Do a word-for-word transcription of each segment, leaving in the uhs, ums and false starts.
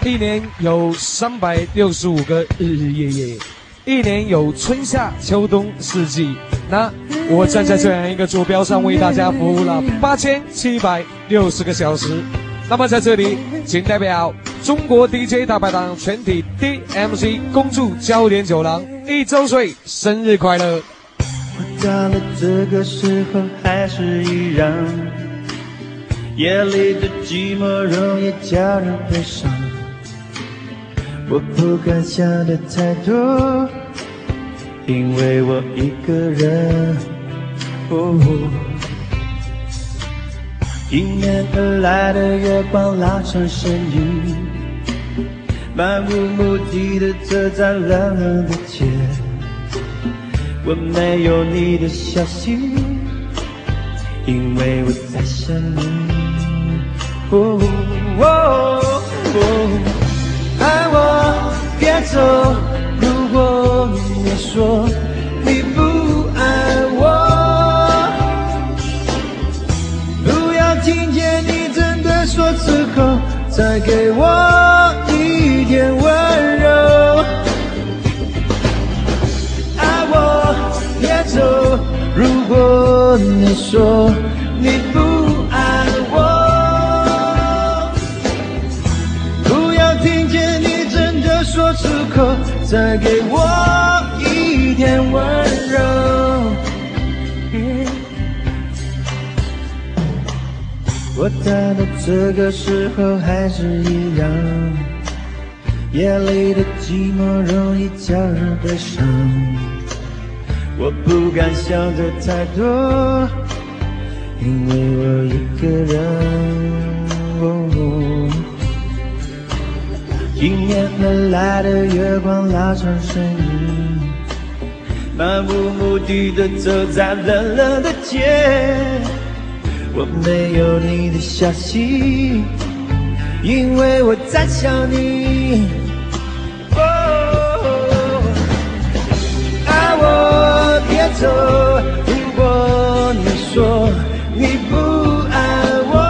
一年有三百六十五个日日夜夜，一年有春夏秋冬四季。那我站在这样一个坐标上，为大家服务了八千七百六十个小时。那么在这里，仅代表中国 D J 大排档全体 D M C 恭祝焦点酒廊一周岁生日快乐！ 我到了这个时候还是一样，夜里的寂寞容易叫人悲伤。我不敢想的太多，因为我一个人。哦，迎面而来的月光拉长身影，漫无目的的走在冷冷的街。我没有你的消息，因为我在想你。哦哦哦，爱我别走，如果你说你不爱我，不要听见你真的说出口，再给我一点温柔。爱我别走，如果你说你不爱我，说出口，再给我一点温柔。我到了这个时候还是一样，夜里的寂寞容易叫人悲伤。我不敢想的太多，因为我一个人。哦，迎面而来的月光拉长身影，漫无目的的走在冷冷的街。我没有你的消息，因为我在想你。哦，爱我别走，如果你说你不爱我，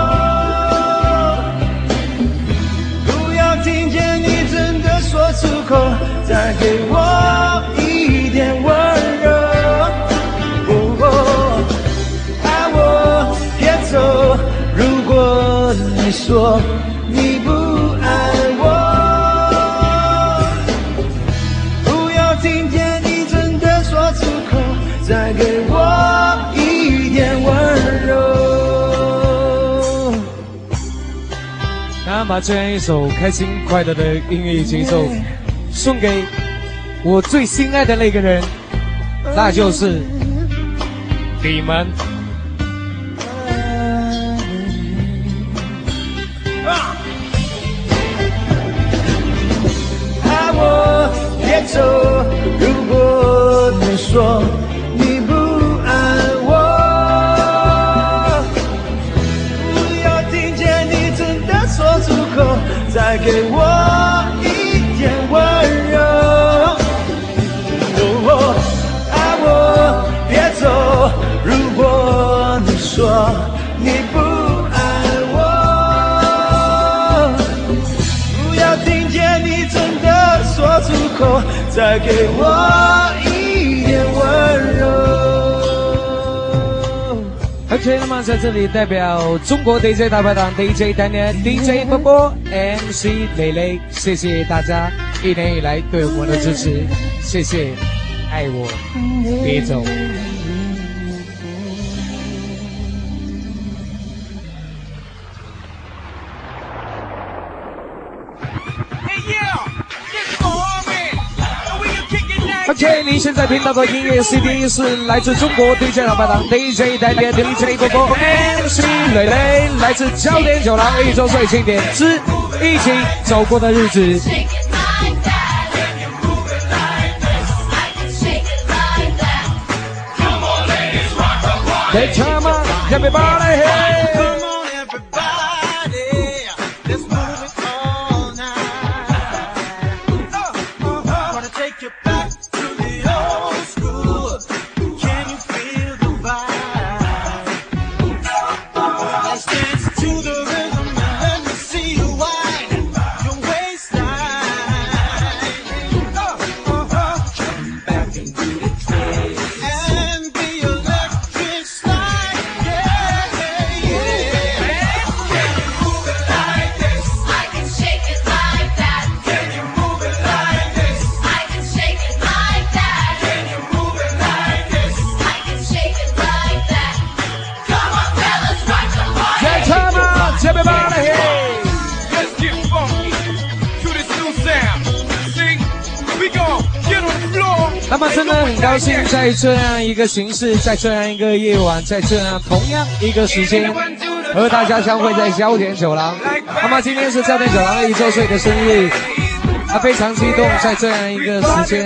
说出口，再给我一点温柔。哦，爱我别走，如果你说你不爱我，不要听见你真的说出口，再给我一点温柔。 那把这样一首开心快乐的音乐节奏送给我最心爱的那个人，那就是你们。 爱我别走，如果你说你不爱我，不要听见你真的说出口，再给我一点温柔。哦，爱我别走，如果你说你不爱我，不要听见你真的说出口，再给我一点温柔。 OK， 那么在这里代表中国 D J 大排档 D J 单年 D J 波波 M C 蕾蕾，谢谢大家一年以来对我们的支持，谢谢，爱我别走。OK， 您现在听到的音乐 C D 是来自中国 D J 大排档 D J 单年 D J 波波 M C 蕾蕾，来自焦点酒廊一周岁庆典之一起走过的日子。Hey, come on, everybody, hey! Come on, everybody, let's move it all night. Oh, oh, oh. Wanna take you back to the old school. Can you feel the vibe? Let's dance to the rhythm and let me see you whine. Your waist 么真的很高兴，在这样一个形式，在这样一个夜晚，在这样同样一个时间，和大家相会在焦点酒廊。那么今天是焦点酒廊一周岁的生日，他非常激动，在这样一个时间。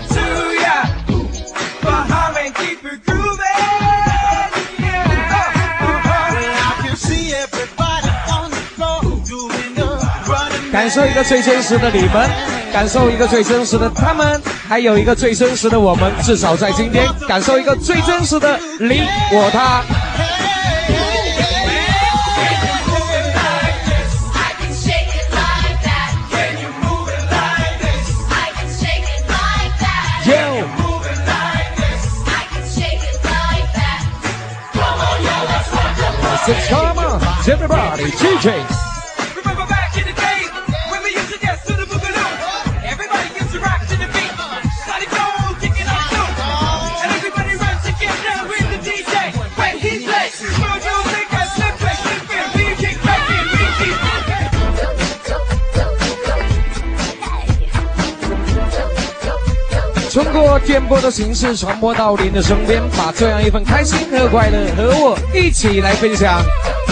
感受一个最真实的你们，感受一个最真实的他们，还有一个最真实的我们。至少在今天，感受一个最真实的你我他。Come on, everybody, D J. Hey. 通过电波的形式传播到您的身边，把这样一份开心和快乐和我一起来分享。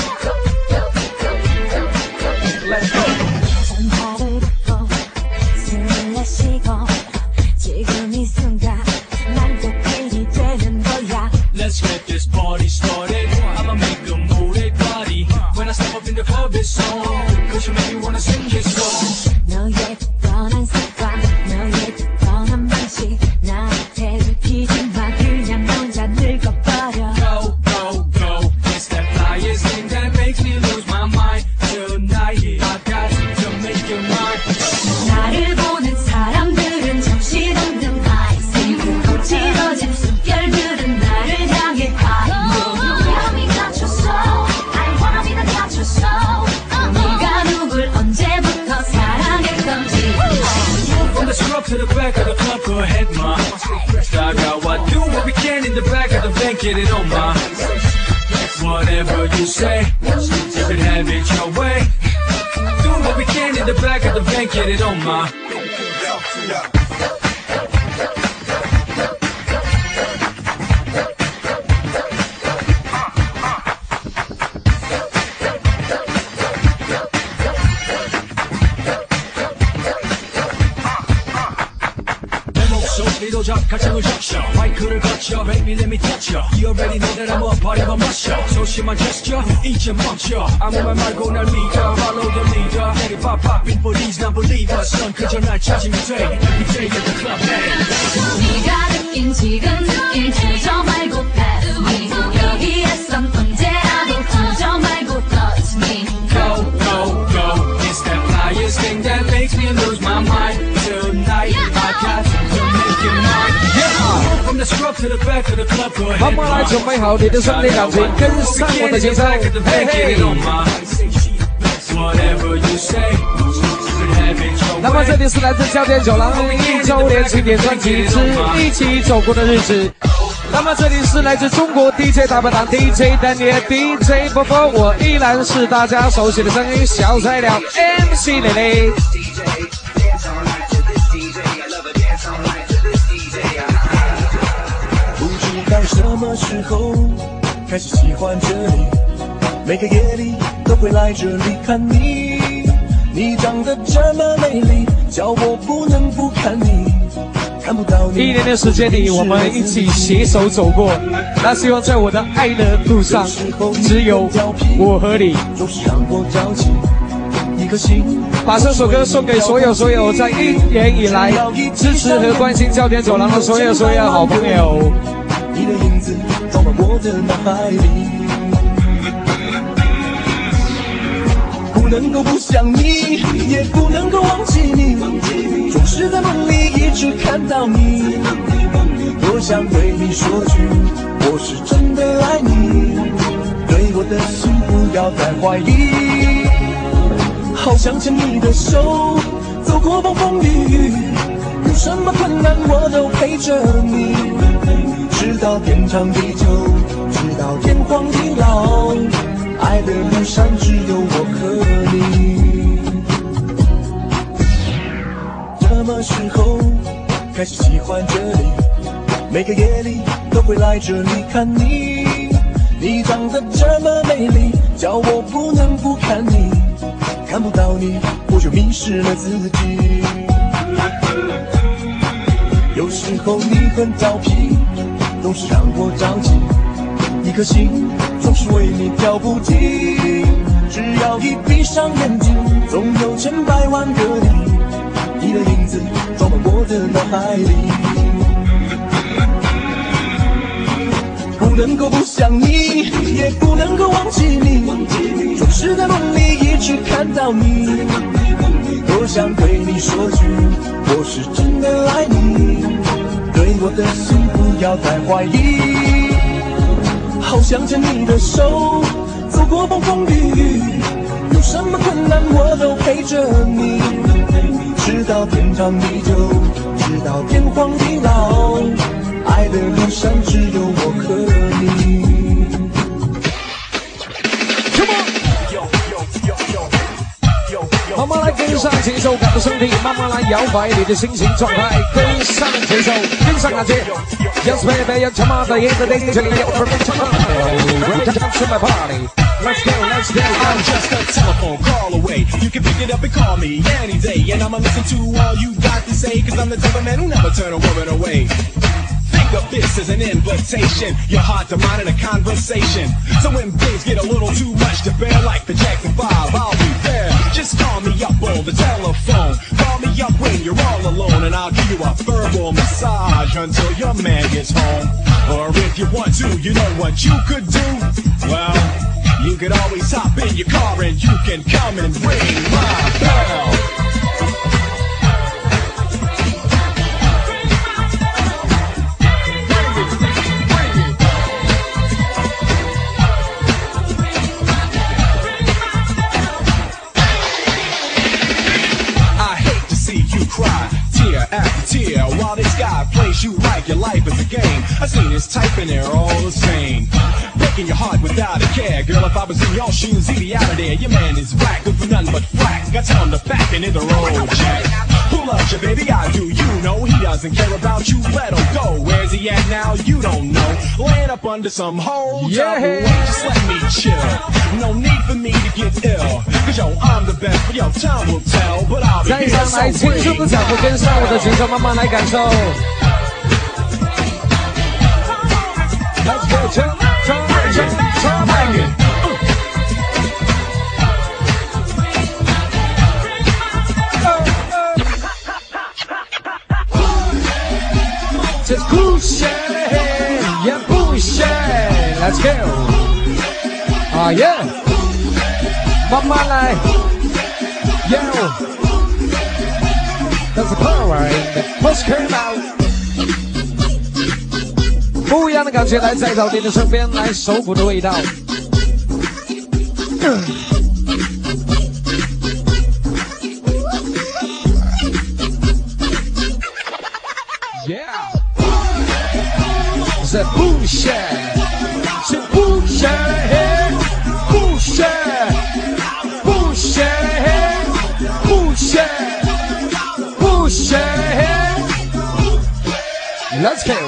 Let's get this party started. I'ma make a move it body. When I step up in the club, it's on. Cause you make me wanna sing this song. 너의 뻔한 습관, 너의 뻔한 방식 나한테 들키지마 그냥 혼자 늙어버려. Go, go, go. It's that flyest thing that makes me lose my mind. Tonight, I got to make you mine. 나를 보는 사람들은 정신없는 high. 슬픈 거칠어진 숨결들은 나를 향해 high. 마음이 갇혔어. I wanna be the 갇혔어. 네가 누굴 언제부터 사랑했던지. From the scrub to the back of the club, go ahead, ma. Start out what do what we can in the back of the van, get it on, ma. Whatever you say, you can have it your way. Do what we can in the back of the van, get it on, ma. 소리도 작 가창을 적셔 마이크를 거쳐 Baby let me touch you You already know that I'm a party of a musher 소심한 gesture 이제 멈춰 아무 말 말고 날 믿어 Follow the leader Let it pop pop in for these non-believers 넌 그저 날 찾으면 돼 Every day at the club hey 네가 느낀 지금 느낄 주저 말고 pass me 여기에선 언제라도 주저 말고 touch me Go go go It's that flyest thing that makes me lose my mind Tonight I got to make you mine Yeah From the scrub to the back of the club go ahead 好，我们来准备好你的身体感情，跟上我的节奏，嘿嘿。那么这里是来自焦点酒廊一周年庆典专辑之一起走过的日子。那么这里是来自中国 D J 大排档 D J 丹尼 D J 波波，我依然是大家熟悉的声音小菜鸟 M C 蕾蕾。 不知道什么时候开始喜欢这里，每个夜里都会来这里看你。你长得这么美丽，叫我不能不看你。看不到你。 一年的时间里，我们一起携手走过。那希望在我的爱的路上，只有我和你。 就是让我着急。一颗心， 把这首歌送给所有所有在一年以来支持和关心焦点走廊的所有所有好朋友。 你的影子装满我的脑海里，不能够不想你，也不能够忘记你，总是在梦里一直看到你。多想对你说句，我是真的爱你，对我的心不要再怀疑。好想牵你的手，走过风风雨雨，有什么困难我都陪着你，直到天长地久，直到天荒地老，爱的路上只有我和你。什么时候开始喜欢这里？ 每个夜里都会来这里看你。你长得这么美丽，叫我不能不看你。看不到你，我就迷失了自己。有时候你很调皮，总是让我着急。一颗心总是为你跳不停，只要一闭上眼睛，总有千百万个你。你的影子装满我的脑海里，不能够不想你，也不能够忘记你，总是在梦里一直看到你。多想对你说句，我是真的爱你，对我的心不要太怀疑。好想牵你的手，走过风风雨雨，有什么困难我都陪着你。直到天长地久，直到天荒地老，爱的路上只有我和你。 慢慢来跟上节奏感的身体，慢慢来摇摆你的心情状态，跟上节奏，跟上感觉。Yes baby, you're come on, the end of the day, you're from the top. Welcome to my party. Let's go, let's go. I'm just a telephone call away. You can pick it up and call me any day, and I'ma listen to all you got to say, cause I'm the type of man who never turn a woman away. Think of this as an invitation, your heart to mine in a conversation. So when things get a little too much to bear, like the Jackson five, I'll be there. Just call me up on the telephone. Call me up when you're all alone, and I'll give you a verbal massage until your man gets home. Or if you want to, you know what you could do? Well, you could always hop in your car and you can come and ring my bell. After tear, while this guy plays you like your life is a game. I seen his type and they're all the same. Breaking your heart without a care. Girl, if I was in your shoes, he'd be out of there. Your man is whack, good for nothing but flack. I tell him to back and hit the road, Jack. Who loves you, baby? I do. You know he doesn't care about you. Let him go. Where's he at now? You don't know. Laying up under some hole. Yeah. Wait, just let me chill. No need for me to get ill. Cause yo, I'm the best, but yo, time will tell. But I'll be 再 here 上 so 来，轻松的脚步跟上我的节奏，慢慢来感受。Let's go, jump, jump, jump, jump, jump. Just push it, yeah, push it. Let's go. Ah, yeah. 慢慢来 Yo.There's a power in the push came out. 不一样的感觉来在到你的身边，来手鼓的味道。Yeah. The push, the push, push, push, push.Push it. Let's go.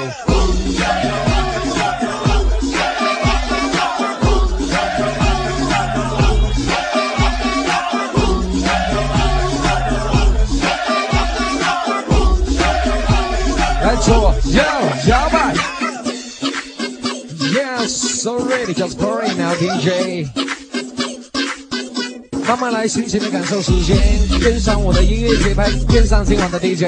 Let's go. Yo, yo, bye. Yes, already just pouring now, D J.慢慢来，尽情的感受时间，跟上我的音乐节拍，跟上今晚的 D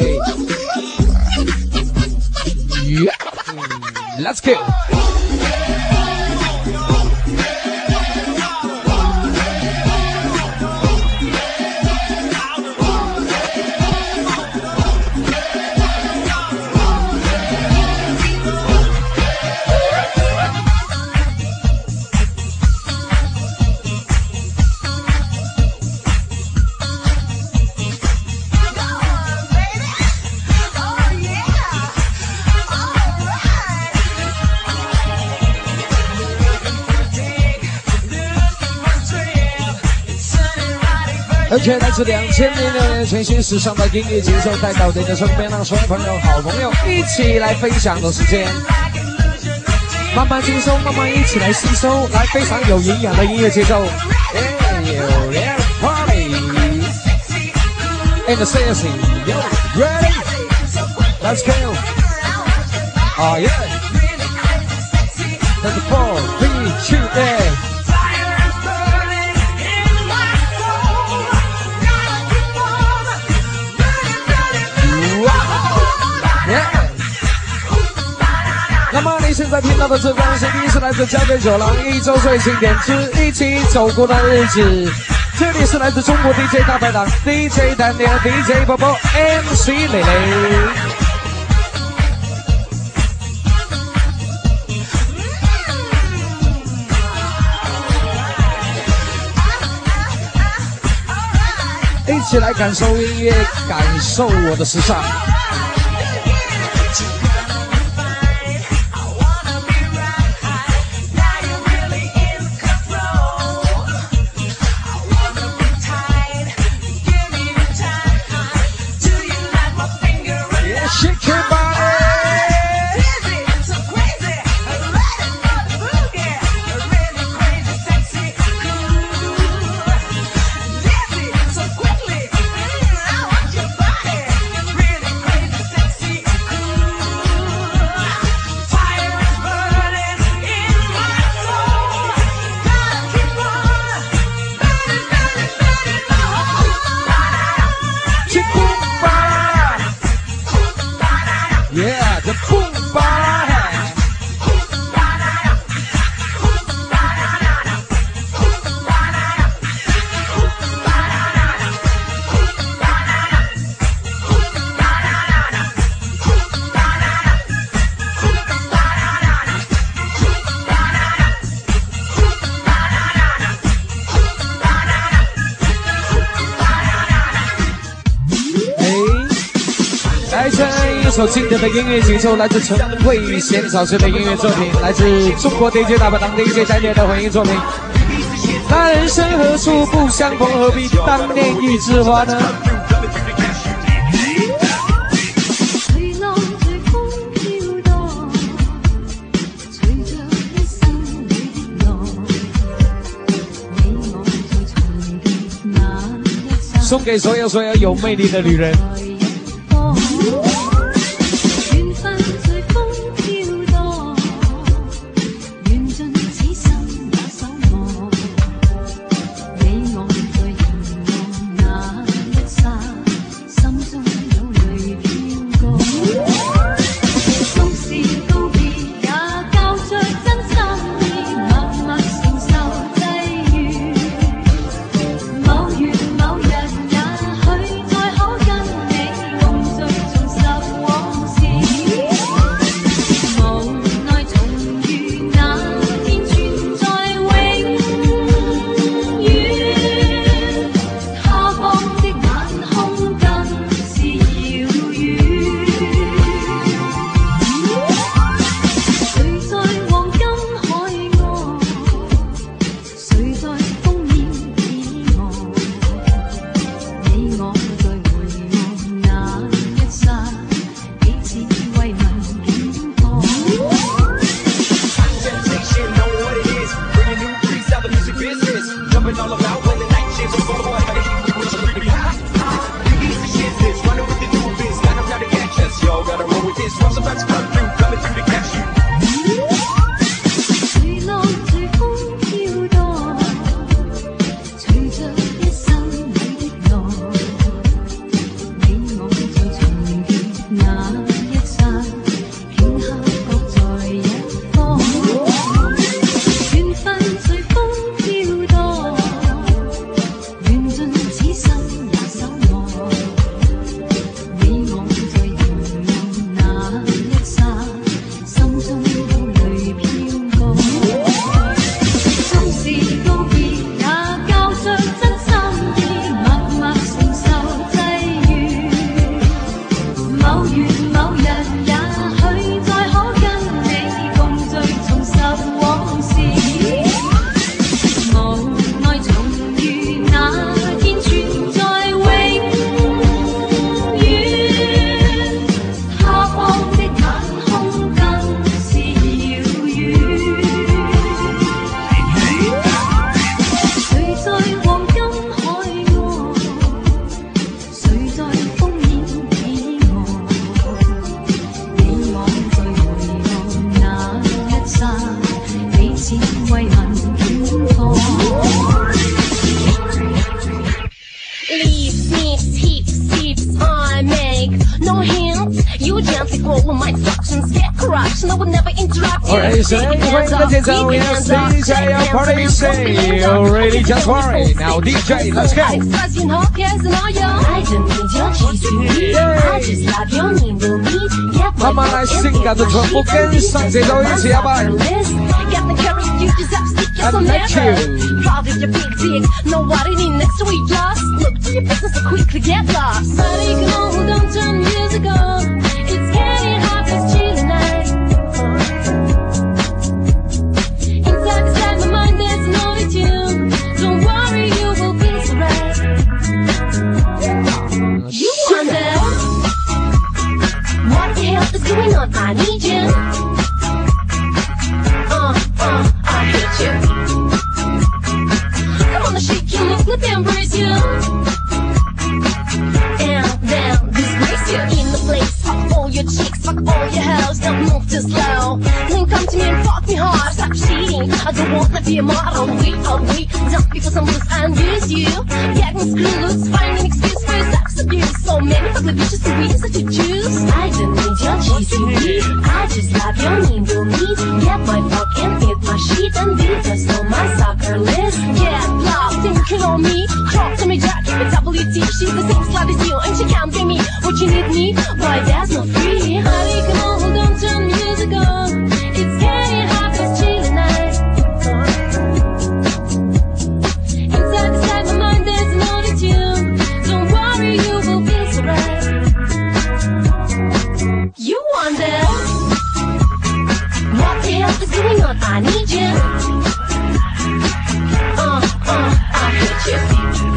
J。Yeah, let's go. OK， 来自两千零六年全新时尚的音乐节奏带到你的身边，让所有朋友、好朋友一起来分享的时间，慢慢轻松，慢慢一起来吸收，来非常有营养的音乐节奏。Yeah, party and the sexy, yo, ready? Let's go. Oh yeah. Let's four, three, two, yeah. Yeah. 那么你现在听到的这张 C D 是来自交给九郎一周岁庆典之一起走过的日子，这里是来自中国 D J 大排档 D J 单点 D J 波波 M C 蕾蕾。一起来感受音乐，感受我的时尚。一首经典的音乐节奏，来自陈慧娴老师的音乐作品，来自中国 D J 大排档 D J 单点的混音作品。那人生何处不相逢，何必当年一枝花呢？送给所有所有有魅力的女人。 某月某日，也許再可跟你。 you gently follow my instructions. Get corruption, I would never interrupt you. Alright, so anyway, the D J, we have D J on party say, already just worry. Now D J, let's go. I don't need your cheese to eat. I just love your name to meet. Get 他们来性感的全部跟上节奏一起摇摆。 Get the carry, you deserve stickers I on like never. you. Proud of your big dick. Know what I need next to eat lost. Look to your business and quickly get lost. Buddy, come on, hold on, turn music on. It's getting hot, it's chilly night. Inside, inside my mind, there's an only tune. Don't worry, you will be so right. You wonder what the hell is going on? I need you. Uh, uh, I hate you. Come on, shake you, look, let me embrace you. And then disgrace you in the place. Fuck all your chicks, fuck all your hoes. Don't move too slow. Then come to me and fuck me hard. Stop cheating. I don't want to be a model. We are we. Just because I'm loose and use you. Getting screwed loose, find an excuse for your sex abuse. So many ugly bitches to read that you choose. I don't need your cheesy. I just love your name to meet. Get my fucking hit my sheet and be just on my soccer list. Get lost, thinking on me. Talk to me, Jack. It's W T. She's the same slut as you, and she can't pay me. Would you need me? Why there's no free. Honey, come on, hold on, turn music on. It's getting hot, it's chilly night. Inside, inside my mind, there's an only tune. Don't worry, you will be so right. You wonder what the hell is going on? I need you. Uh, uh, I hate you.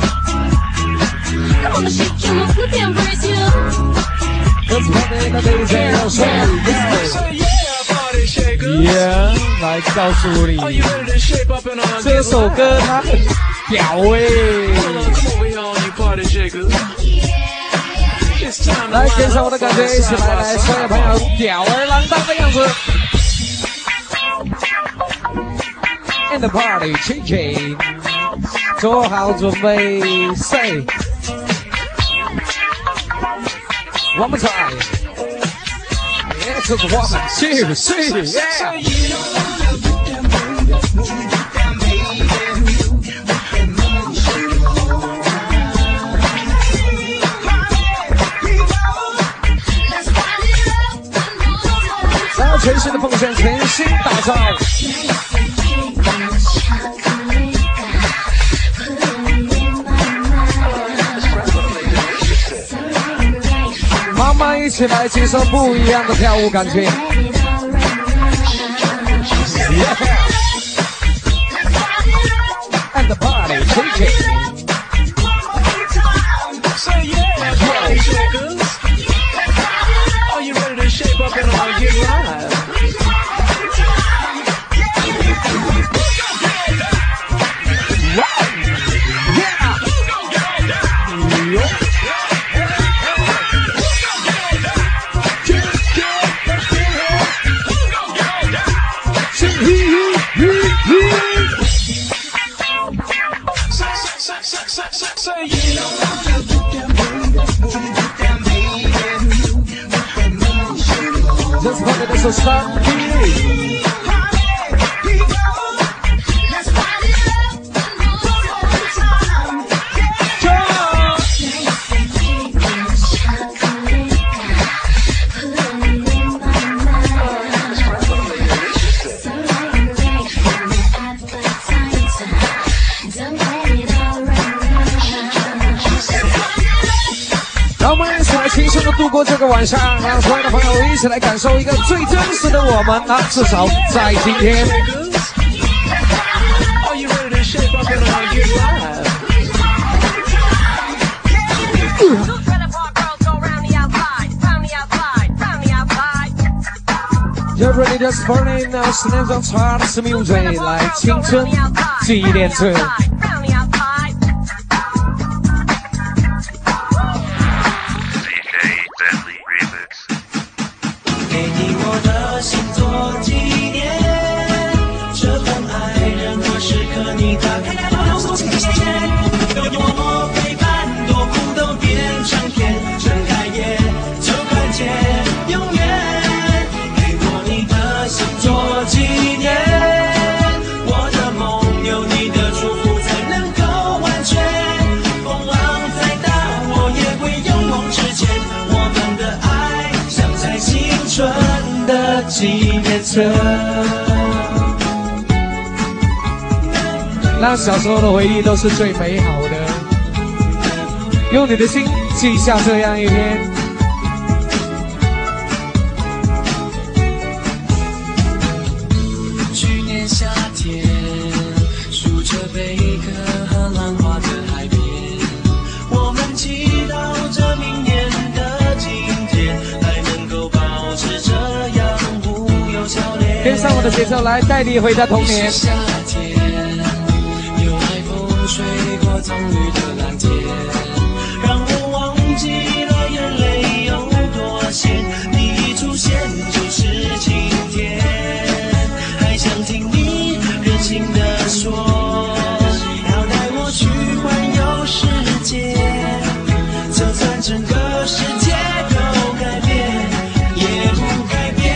Come on, shake you, look, let me embrace you. Let's party, the D J 要说 Say yeah, party shaker. Yeah， 来告诉你， Are you ready to shape up and on? 这首歌它很屌诶。 Come over here, all you party shakers. It's time to 来跟上我的感觉，一起来来，所有朋友吊儿郎当的样子。In the party, chicken， 做好准备 ，say。One more time. Yeah, to the one, two, three, yeah. 然后全新的奉献，全新打造。妈妈一起来接受不一样的跳舞感觉。Yeah. And the party chicken. Say yeah, party shakers. Are you ready to shape up and all get live? Just put it as a start.让我们一起来轻松的度过这个晚上，让所有的朋友一起来感受一个最真实的我们啊！至少在今天。 Are you ready to shape up and all get live? You're ready to burn now, stand on top of music 来青春记忆列车。 我陪伴，多苦都变成甜，睁开眼就看见。 车。那小时候的回忆都是最美好的，用你的心记下这样一篇。 去年夏天，数着贝壳和浪花的海边，我们祈祷着明年的今天还能够保持这样无忧笑脸。 跟上我的节奏来，带你回到童年。 夏天，有海风吹过棕榈的蓝天，让我忘记了眼泪有多咸。你一出现就是晴天，还想听你任性的说，要带我去环游世界。就算整个世界都改变，也不改变。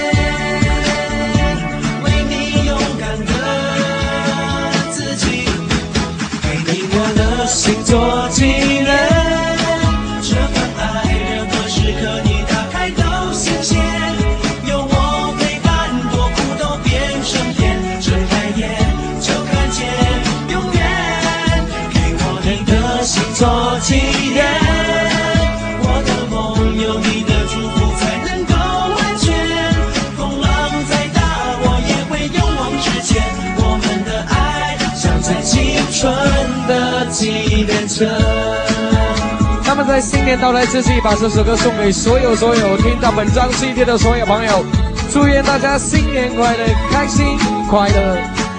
为你勇敢的自己，给你我的心做纪念。这份爱，任何时刻你打开都新鲜。有我陪伴，多苦都变成甜。睁开眼就看见永远，给我你的心做纪念。我的梦有你的祝福才能够完全。风浪再大，我也会勇往直前。我们的爱像在青春的纪念册。 那么在新年到来之际，把这首歌送给所有所有听到本张 C D 的所有朋友，祝愿大家新年快乐，开心快乐。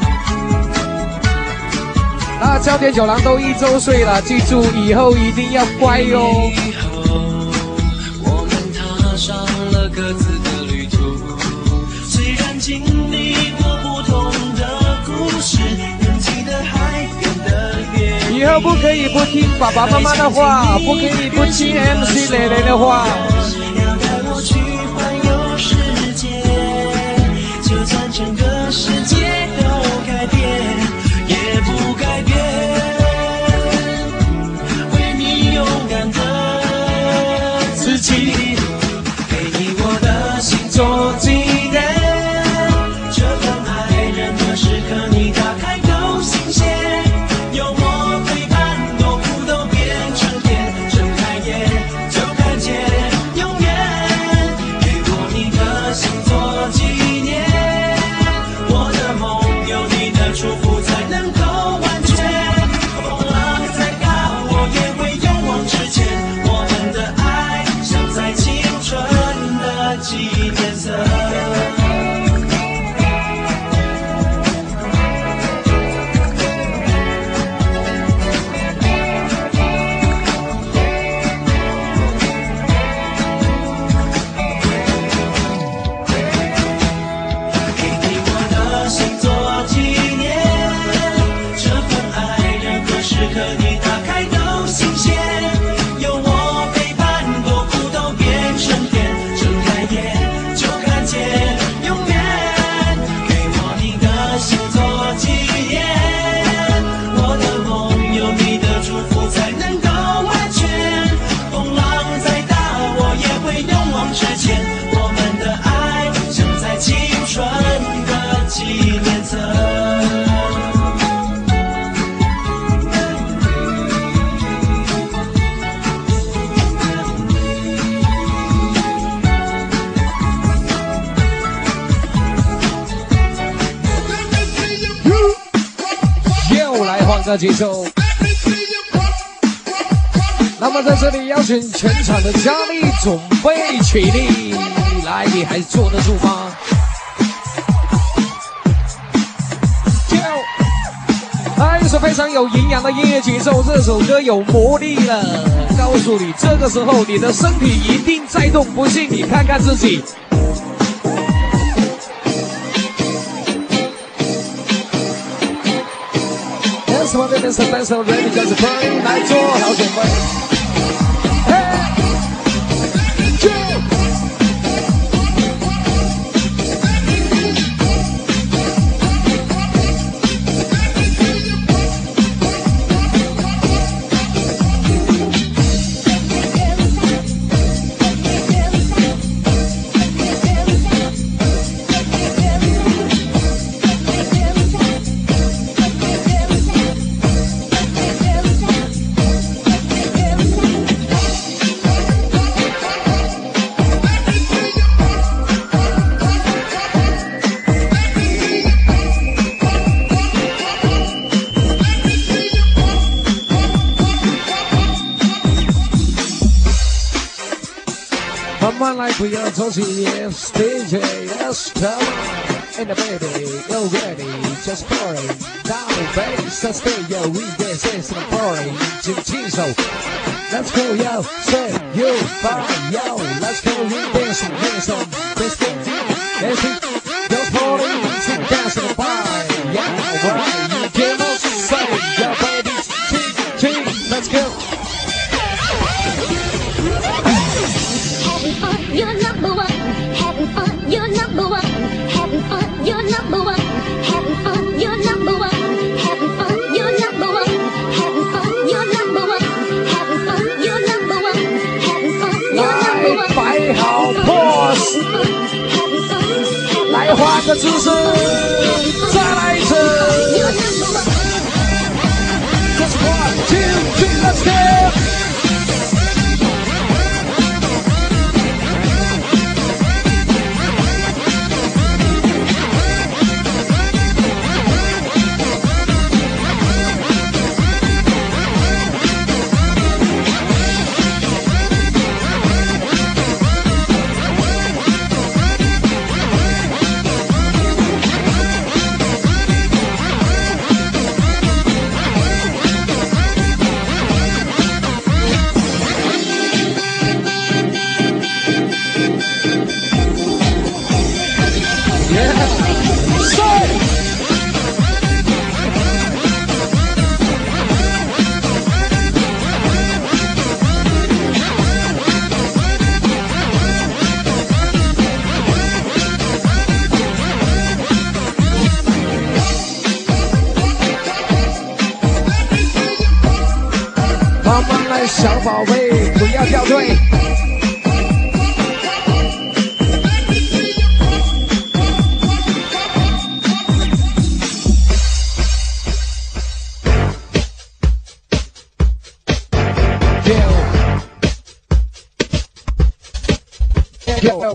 那焦点九郎都一周岁了，记住以后一定要乖哟。 以后我们踏上了各自的旅途，虽然经历过不同的故事，人记得还变得越以后不可以不听爸爸妈妈的话，不可以不听 M C 蕾蕾的话。 要带我去环游世界，就算整个世界都改变，也不改变。为你勇敢的自己，给你我的心做纪念。这份爱，任何时刻你打开都新鲜。有我陪伴，多苦都变成甜。睁开眼就看见永远，给我你的心做纪念。我的梦有你的祝福才能够完全。风浪再大，我也会勇往直前。我们的爱像在青春的纪念册。给你我的心做纪念，这份爱，任何时刻你打开都新鲜。有我陪伴，多苦都变成甜。睁开眼就看见永远，给我你的心做纪念。我的梦有你的祝福才能够完全。风浪再大，我也会勇往直前。我们的爱像在青春的纪念册。 又来换个节奏。那么在这里邀请全场的佳丽准备起立，来，你还坐得住吗？来一首非常有营养的音乐节奏，这首歌有魔力了。告诉你，这个时候你的身体一定在动，不信你看看自己。Dance one dance a dance ready just play， 来做好准备。 慢慢来，不要着急。Yes, D J, let's come on. And the baby, you're ready, just party. Down the bass, let's stay, yo, we dance, dance, and party. Jim Tizo, let's go, yo, say, you, fine, yo, let's go, we dance, and dance, and let's go. Let's go, just party, to dance, and party. Yeah, right, you give us, say, yo, baby, T, T, let's go. Having fun, you're number one. Having fun, you're number one. Having fun, you're number one. Having fun, you're number one. Having fun, you're number one. Having fun, you're number one. Having fun, you're number one. Having fun, you're number one. 摆好 pose， 来换个姿势，再来一次。Just one, two, three, let's go. 慢慢来，小宝贝，不要掉队。Go.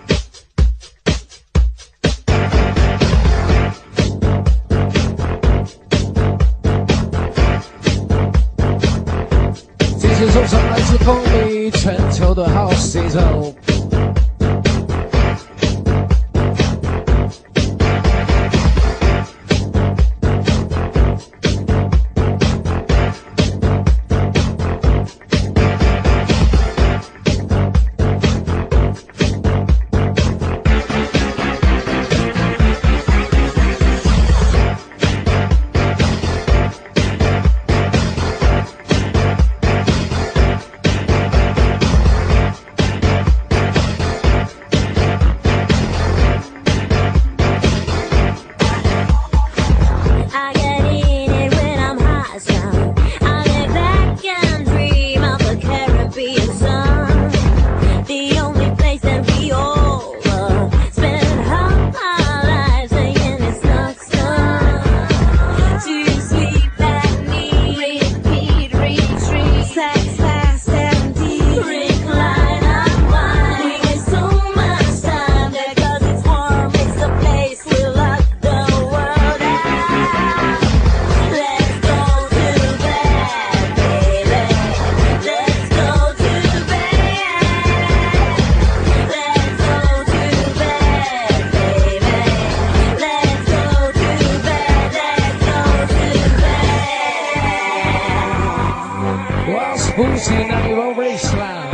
这首唱来自风靡全球的 House 节奏。Boosie ninety-one Wasteland.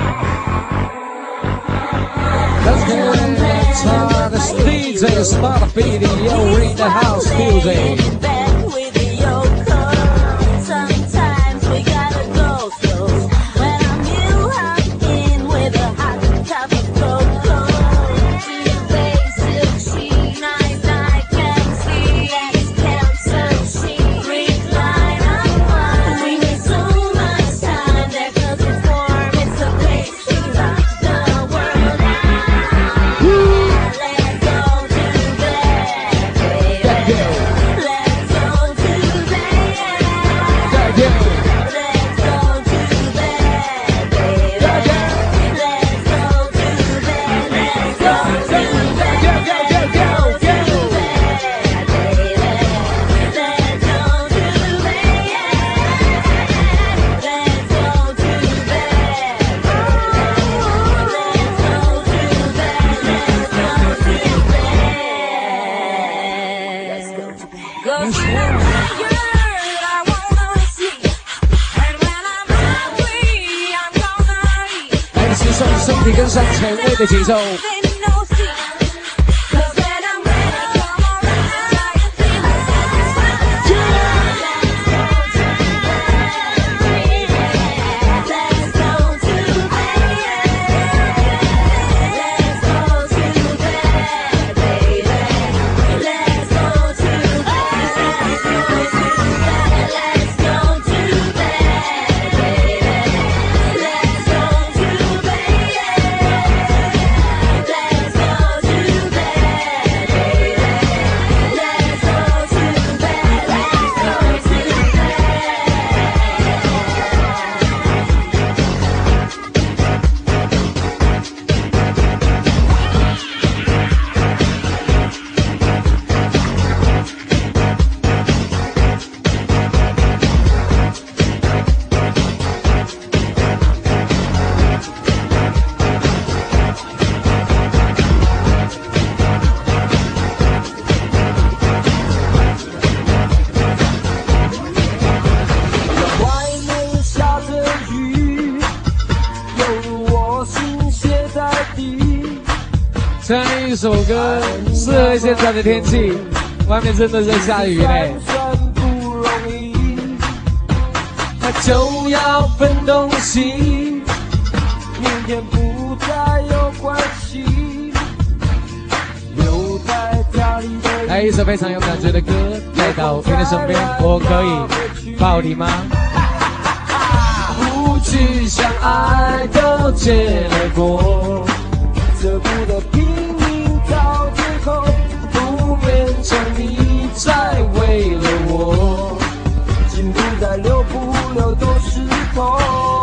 Let's go and try this D J Smart Video in the house music. Sometimes we gotta go slow. When I'm you, I'm in with a hot cup of cocoa. Two basic she, nice night, can see, yes, cancer she, recline on one. We need so much time there 'cause it's warm, it's a place we rock the world out. Let's go to bed, baby. Let's go 接受身体跟上前卫的节奏。这一首歌适合现在的天气，外面真的在下雨嘞。那就要分东西，明天不再有关系。留在家里的。来一首非常有感觉的歌，带到你的身边，我可以抱你吗？不去想爱都结了果，舍不得拼命找借口，不勉强你再为了我，心不再流不流都是痛。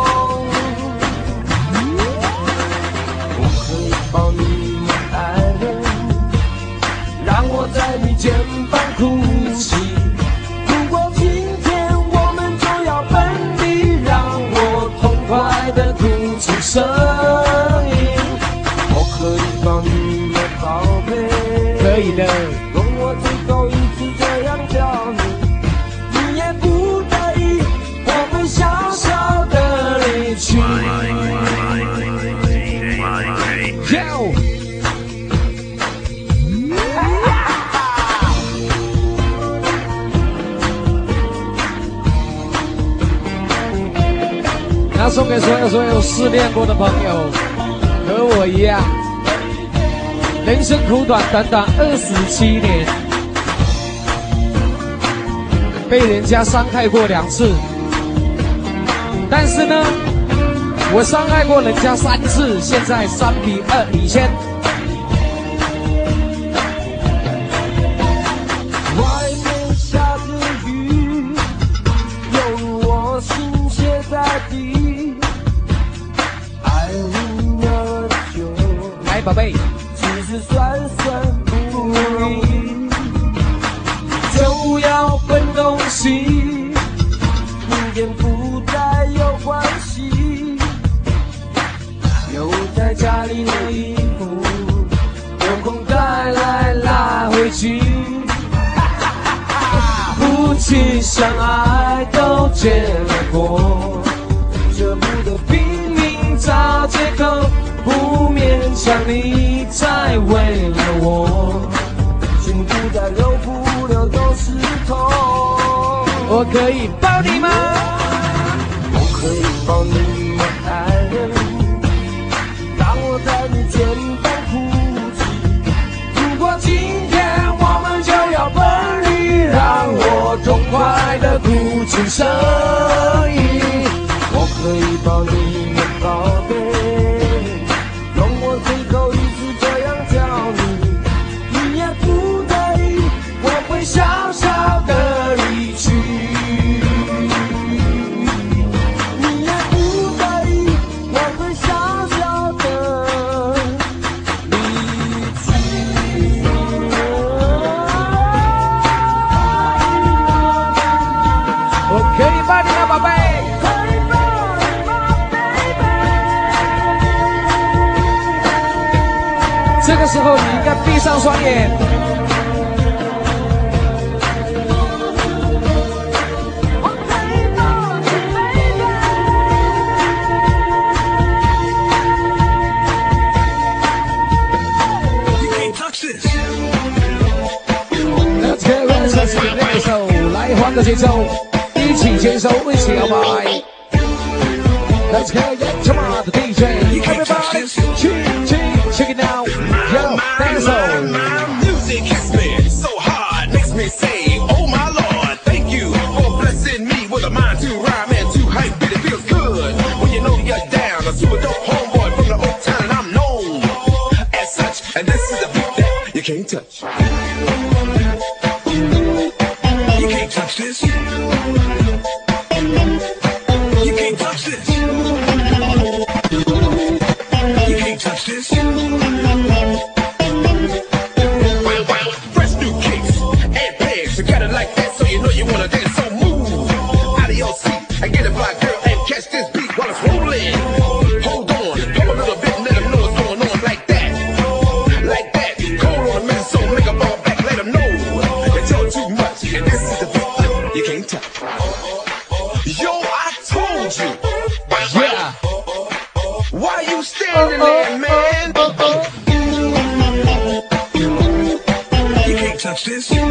我可以抱你吗，爱人？让我在你肩膀哭泣。如果今天我们就要分离，让我痛快的哭出声音。可以抱你吗，宝贝？可以的。容我最后一次这样叫你，你也不在意，我会小小的离去。那送给所有所有失恋过的朋友，和我一样。人生苦短，短短二十七年，被人家伤害过两次，但是呢，我伤害过人家三次，现在三比二领先。外面下着雨，犹如我心血在地，爱你了久。来，宝贝。酸酸不已，就要分东西，明天不再有关系。留在家里的衣服，有空再来拉回去。夫妻相爱都结了果，舍不得拼命找借口，不勉强你再为了我，心不再流不流都是痛。我可以抱你吗？我可以抱你吗，爱人？让我在你肩膀哭泣。如果今天我们就要分离，让我痛快的哭出声音。我可以抱你吗，宝贝？最后一次这样叫你，你也不在意，我会小小的离去。你也不在意，我会小小的离去。我可以抱你吗，宝贝？这个时候你应该闭上双眼， 个节奏，一起接受，一起摇摆。Let's go, yeah, come on, the D J, everybody, check, check, check it out, yo, dance on. Music hits me so hard, makes me say, oh my Lord, thank you for blessing me with a mind to rhyme and to hype, but it feels good when you know you're down. A super dope homeboy from the old town, and I'm known as such. And this is a beat that you can't touch. You can't touch this. You can't touch this. You can't touch this. Fresh new kicks and pegs. You got it like that, so you know you wanna dance. So move out of your seat and get a fly girl and catch this beat while it's rolling. Hold on, pump a little bit and let them know what's going on like that. Like that. Cold on a minute, so make a ball back, let them know that you're too much. And this is the beat you can't touch. Yo, I told you. Yeah. Why you standing there, man? You can't touch this. You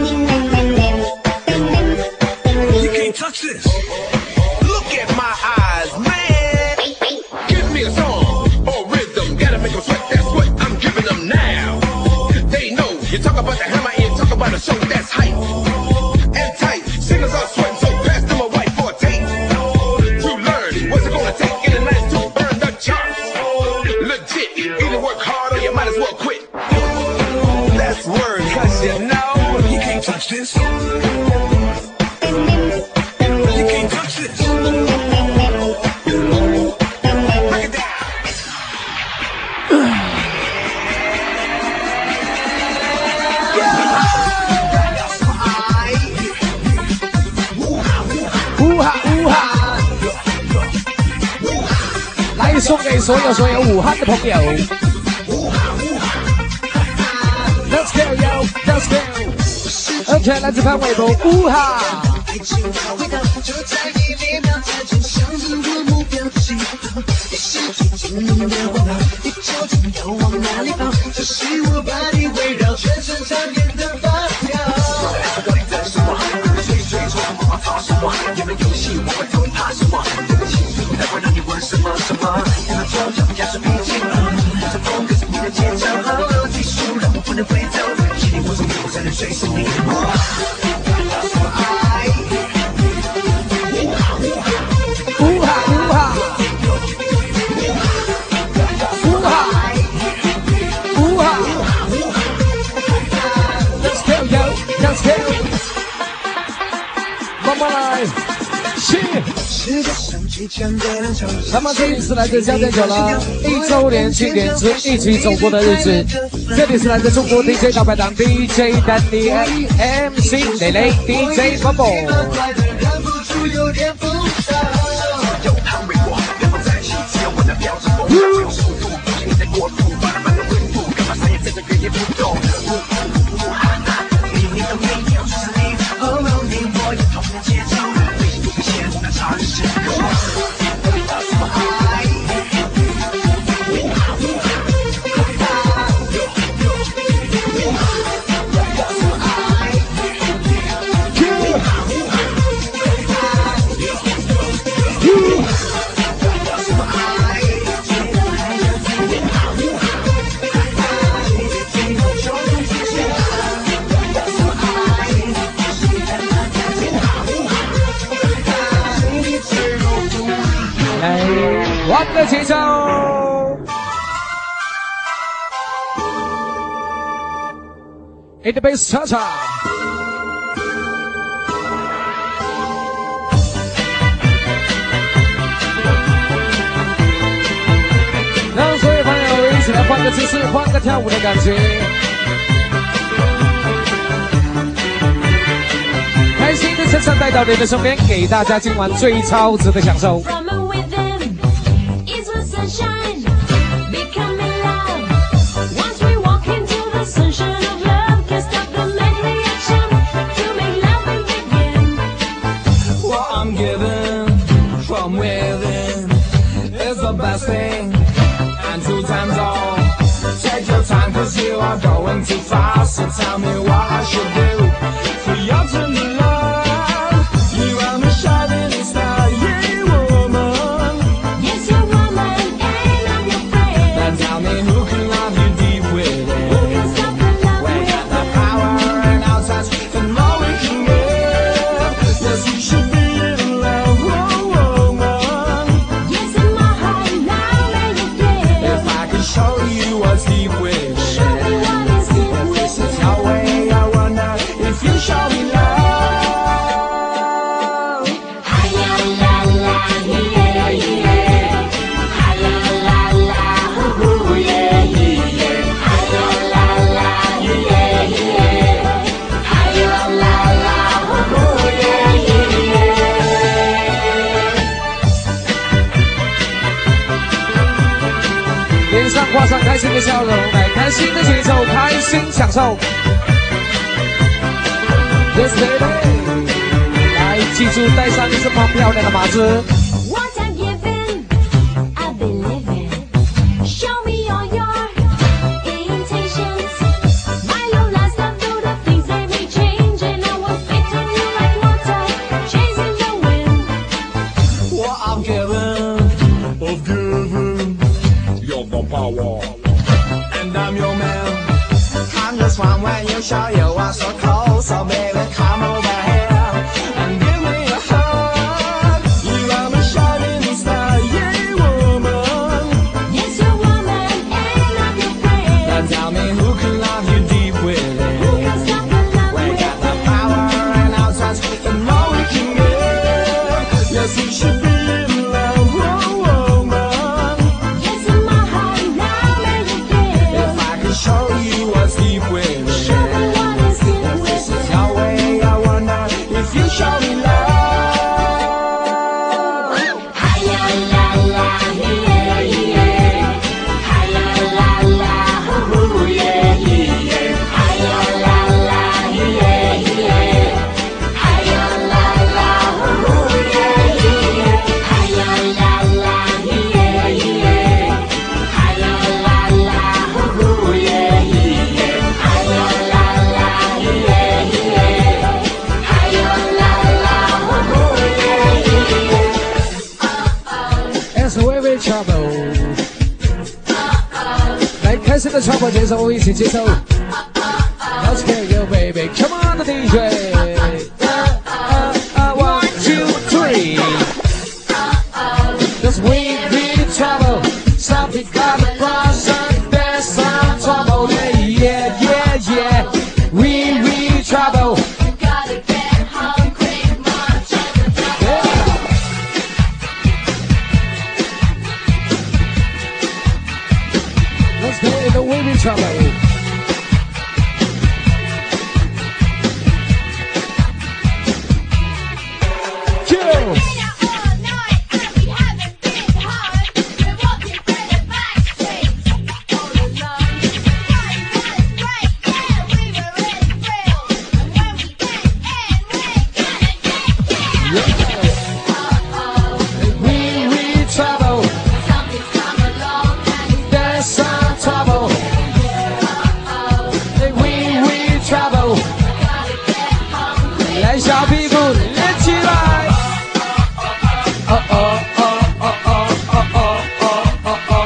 can't touch this. Look at my eyes, man. Give me a song or rhythm. Gotta make them sweat, that's what I'm giving them now. They know you talk about the hammer and talk about a show that's hype and tight. Singers are sweating, so pass them a white for a tape. To learn what's it gonna take in a night to burn the charts. Legit, either work hard or you might as well quit. That's word, cause you know you can't touch this. You can't touch this. Break it down. 呜哈呜哈，来送给所有所有武汉的朋友。Let's go, yo, let's go. OK， 来自潘玮柏，呜哈。那么这里是来自江江酒了一周年庆典之一起走过的日子，这里是来自中国 D J 大排档 D J 丹尼 M C 蕾蕾 D J 方宝。换个节奏，一个贝斯唱唱，让所有朋友一起来换个姿势，换个跳舞的感觉，开心的车上带到你的身边，给大家今晚最超值的享受。 Best thing, and two times all. Take your time, cause you are going too fast. So tell me what I should do for you to love. show you what's deep within. This is your way, I wonder if you show me love. 脸上挂上开心的笑容，来开心的节奏，开心享受。Yes baby， 来记住带上你身旁漂亮的马子。 What I'm giving, I've been living. Show me all your intentions. My low last love, do the things they may change, and I was spitting you like water, chasing the wind. What I'm given, I've given you're the power, and I'm your man. 看着窗外有小夜晚说口哨 baby come over here and give me a hug. You are my shining star, yeah woman. Yes, you're woman, and I'm your friend. Now tell me who can love you deep Who within. can stop the love We with got the power and our touch and all we can give. Yes, we should be in love, oh, woman. Yes, in my heart, now let it give. If I can show you what's deep within. Show me what is deep This within. is your way, I wonder if you show me love. Hi-ya, la, la, yeah, yeah. Hi-ya, la, la, ooh, yeah, yeah. Hi-ya, la, la, yeah, yeah. Hi-ya, la, la, ooh, yeah, yeah. Hi-ya, la, la, yeah, yeah. Hi-ya, la, la, ooh, yeah, yeah. Hi-ya, la, la, yeah, yeah. Hi-ya, la, la, ooh, yeah, yeah. As we will travel， 来开心的 travel 节奏，一起接受。Let's get you baby, come on the D J。One two three， Cause we really travel, something got a person, there's some trouble. Yeah yeah yeah, we we travel. Gotta get home quick, march on the double. Let's get the way we travel. Kill. We we travel, there's some trouble. We we travel， 来小屁股练起来。哦哦哦哦哦哦哦哦哦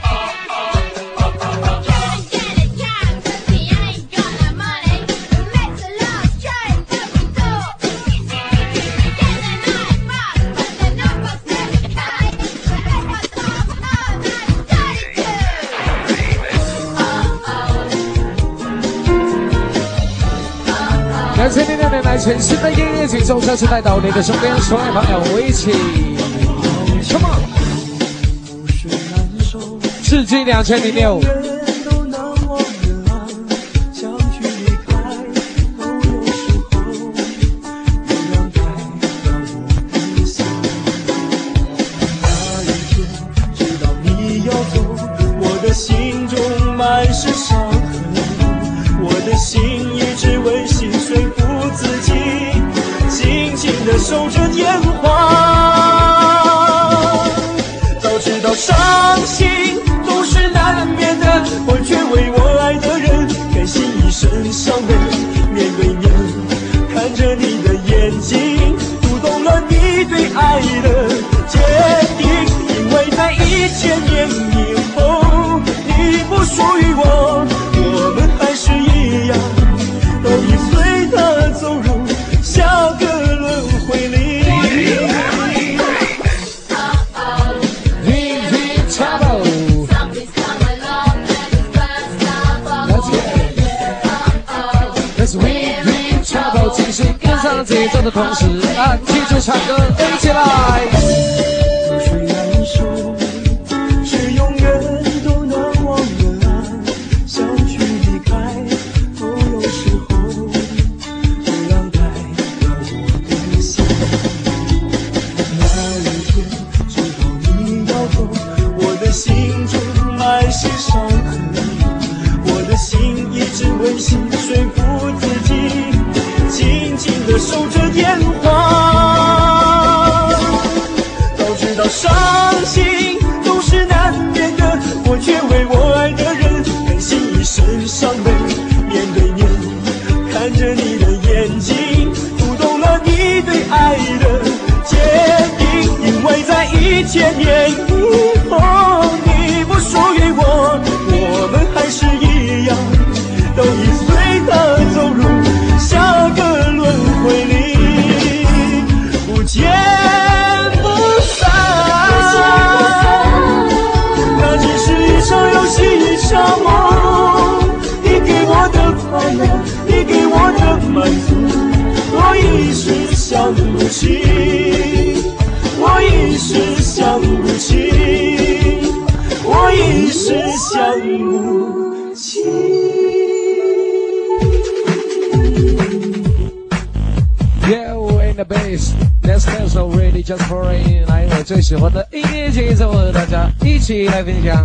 两千零六年来全新的音乐节奏车次带到你的身边，所有朋友一起 ，Come on！ 世纪两千零六。 都难忘的爱，相聚离开，都有时候月亮代表我悲伤。那一天，知道你要走，我的心中满是伤痕，我的心一直为心说服自己，静静地守着电话。早知道伤心总是难免的，我却为我爱的人甘心一生伤悲，面对面看着你的眼睛，读懂了你对爱的坚定。因为在一千年以后，你不属于我，我们还是一样，都已随他走入下个轮回里。 We we travel， 节奏的同时啊，记住唱歌，一起来。 虽然说是永远都难忘的爱，想去离开，可有时候都让带了我的心。那一天知道你要走，我的心中满是伤痕，我的心一直温习说服自己，紧紧地守着电话。早知道伤心都是难免的，我却为我爱的人甘心一生伤悲。面对面看着你的眼睛，读懂了你对爱的坚定，因为在一千年以后你不属于我，我们还是一样，都已随他走入下个轮回里，不见不散。那只是一场游戏，一场梦，你给我的快乐，你给我的满足，我一时想不起，我一时想不起，我一时想不起。 Yo in the bass, that's special really just for rain。来，我最喜欢的音乐节奏和大家一起来分享。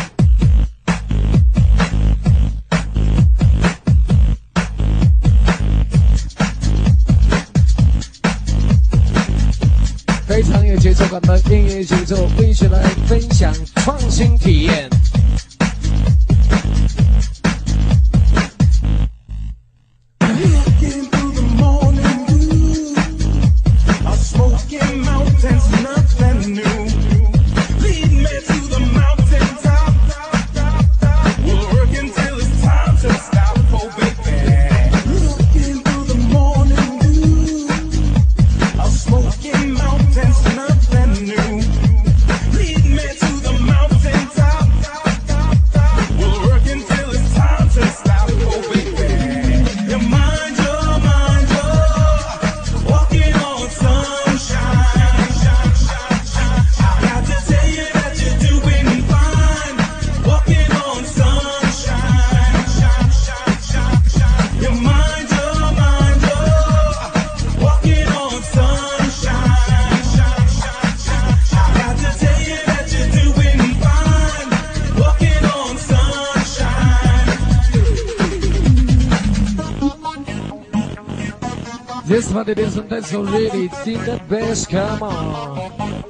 非常有节奏感的音乐节奏，一起来分享创新体验。This one it isn't that so really think the best, come on.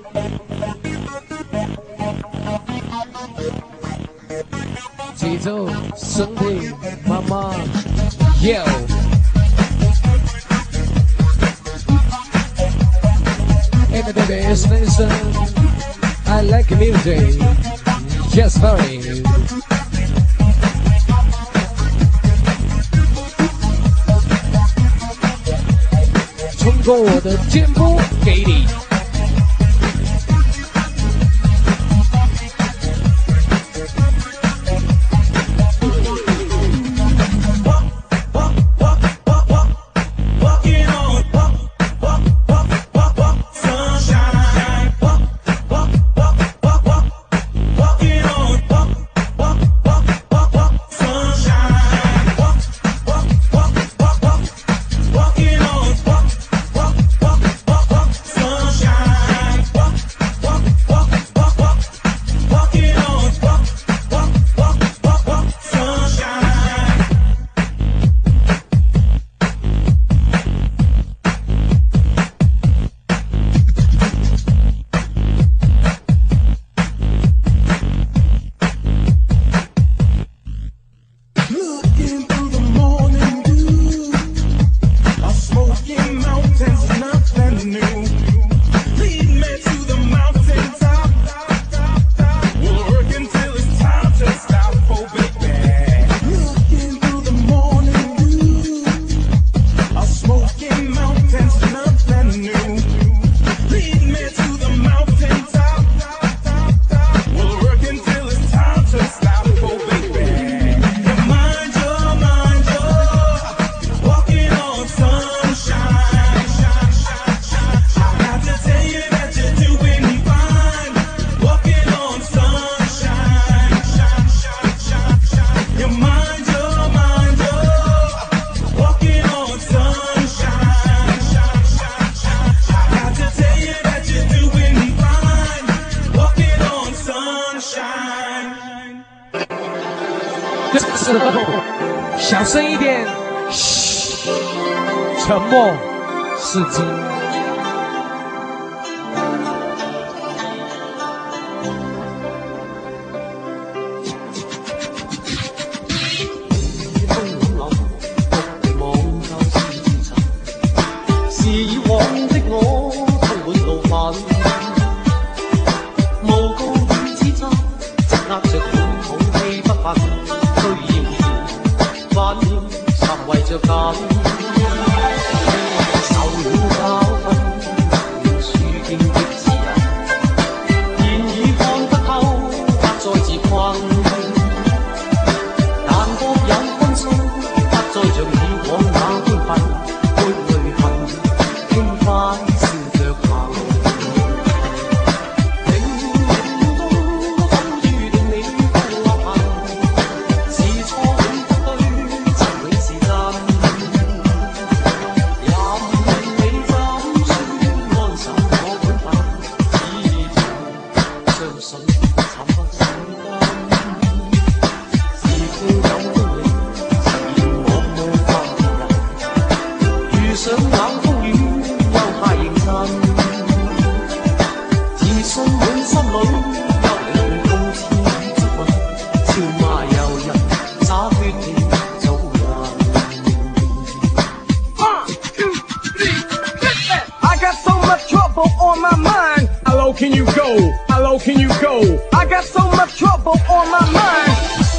Tito, Sunday, Mama, yo. In the bass nation, I like music, just very. 通过我的肩部给你。 这时候小声一点，嘘，沉默是金。 Can you go? How low can you go? I got so much trouble on my mind.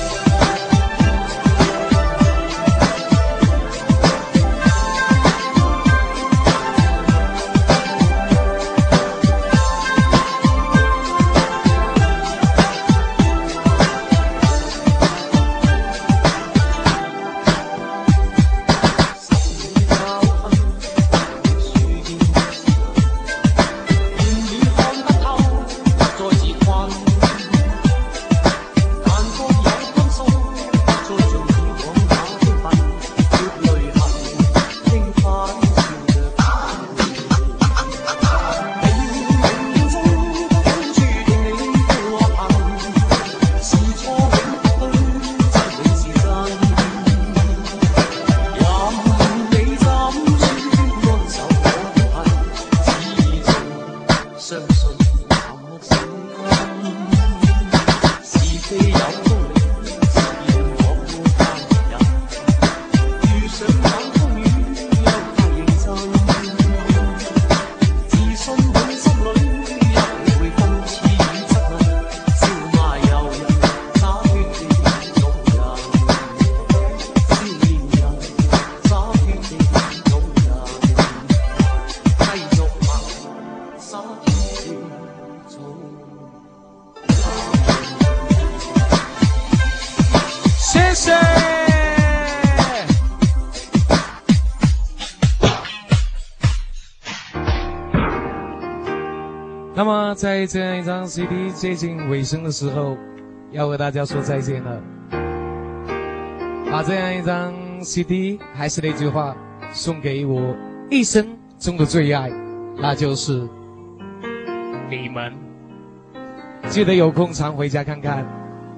那么在这样一张 C D 接近尾声的时候，要和大家说再见了。把这样一张 C D， 还是那句话，送给我一生中的最爱，那就是你们。记得有空常回家看看。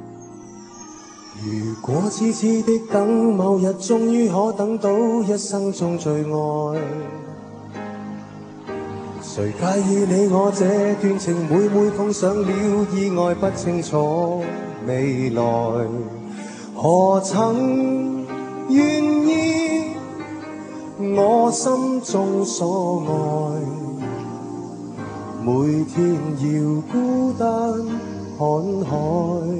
如果痴痴的等，某日終於可等到一生中最愛。誰介意你我這段情，每每碰上了意外，不清楚未來，何曾願意我心中所愛，每天要孤單看海，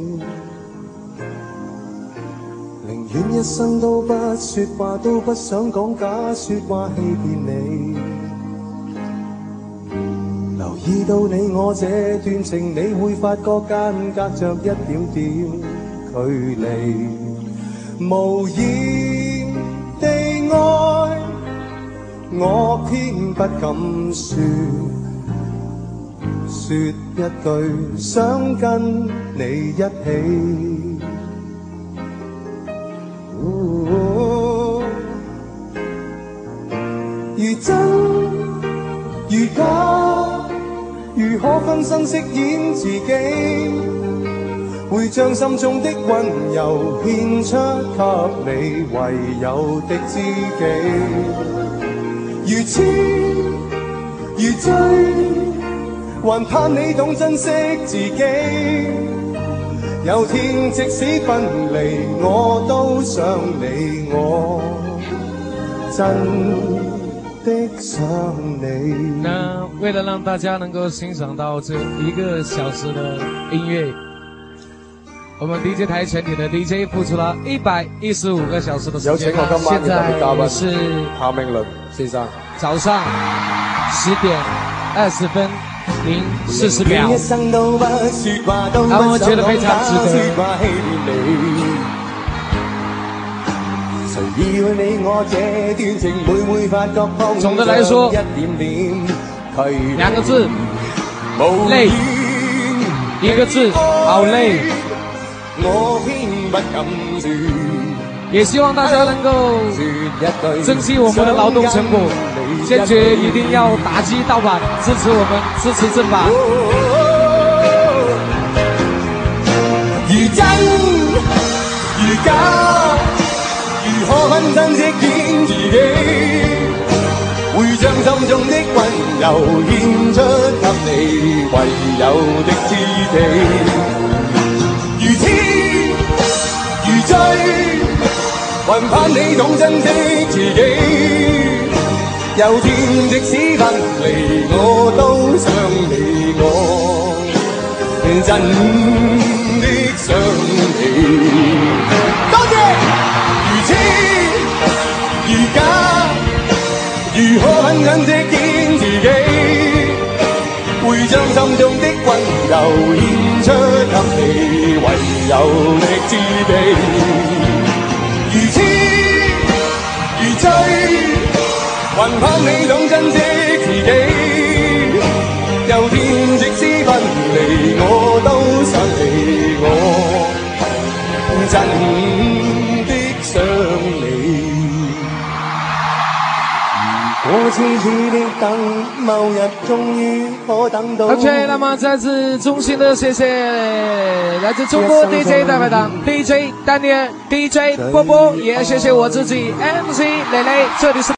寧願一生都不說話，都不想講假說話欺騙你。留意到你我這段情，你會發覺間隔着一點點距離，無言地愛，我偏不敢說，說一句想跟你一起。哦，如真如假，如可分身飾演自己， 會將心中的溫柔獻出給你唯有的知己。如痴如醉，還盼你懂珍惜自己。有天即使分離，我都想你，我真的想你。 那为了让大家能够欣赏到这一个小时的音乐，我們 D J 台全體的 D J 付出了一百一十五個小時的時間。 有請我今晚嘅特別嘉賓是譚詠麟先生。 早上十點二十分零四十秒，啊，我覺得非常值得。總的來說，兩個字，累，一個字，好累。也希望大家能夠珍惜我們的勞動成果，堅決一定要打擊盜版，支持我們，支持正版。 如真如假，如何很珍惜見自己，會將心中的溫柔獻出給你唯有的知己。如痴如醉，還盼你懂珍惜自己。有天即使分離，我都想你，我真的想你。多謝。如痴如假，如何很珍惜見自己，會將心中的溫柔獻出給你唯有的知己。如痴如醉，還盼你懂珍惜自己。有天即使分離，我都想你，我真的想你。我痴痴的等，某日終於可等到。 OK， 那麼再次衷心的謝謝來自中國 D J 大排檔 D J 丹尼爾 D J 波波，也謝謝我自己 M C 蕾蕾，這裡是。